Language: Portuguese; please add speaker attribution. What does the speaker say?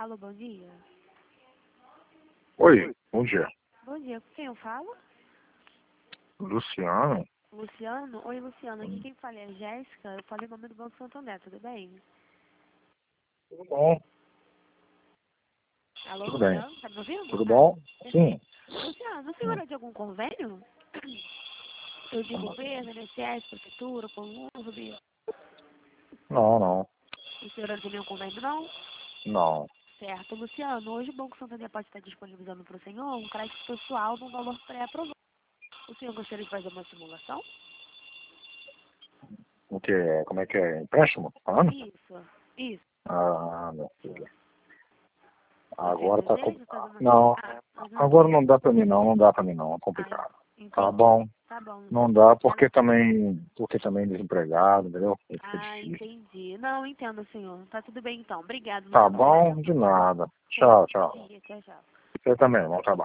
Speaker 1: Alô, bom dia.
Speaker 2: Oi, bom dia.
Speaker 1: Bom dia, com quem eu falo?
Speaker 2: Luciano?
Speaker 1: Luciano? Oi, Luciano, aqui quem fala é a Jéssica, eu falei o nome do Banco Santander, tudo bem?
Speaker 2: Tudo bom?
Speaker 1: Alô,
Speaker 2: Tudo bem.
Speaker 1: Luciano, tá me ouvindo?
Speaker 2: Tudo bom? Sim.
Speaker 1: Luciano, o senhor é de algum convênio? Eu de governo, INSS, prefeitura, Conurb?
Speaker 2: Não, não.
Speaker 1: O senhor não tem nenhum convênio, não?
Speaker 2: Não.
Speaker 1: Certo, Luciano, hoje o Banco Santander pode estar disponibilizando para o senhor um crédito pessoal no valor pré-aprovado. O senhor gostaria de fazer uma simulação?
Speaker 2: O que é? Como é que é? Empréstimo? Falando?
Speaker 1: Isso.
Speaker 2: Ah, meu filho.
Speaker 1: O senhor
Speaker 2: Agora tá
Speaker 1: deseja fazer
Speaker 2: complicado.
Speaker 1: uma...
Speaker 2: Não.
Speaker 1: Uhum.
Speaker 2: Agora não dá pra mim não. Não dá pra mim não. É complicado. Tá
Speaker 1: Entendi.
Speaker 2: bom?
Speaker 1: Tá bom,
Speaker 2: Não
Speaker 1: Luciano.
Speaker 2: dá porque também desempregado, entendeu? Fica difícil.
Speaker 1: Entendi. Não, entendo, senhor. Tá tudo bem, então. Obrigado,
Speaker 2: Tá
Speaker 1: Luciano, pela
Speaker 2: bom? De
Speaker 1: atenção.
Speaker 2: nada.
Speaker 1: Tenha um
Speaker 2: Tchau,
Speaker 1: bom
Speaker 2: tchau.
Speaker 1: dia. Tchau, tchau.
Speaker 2: Você também. Bom trabalho.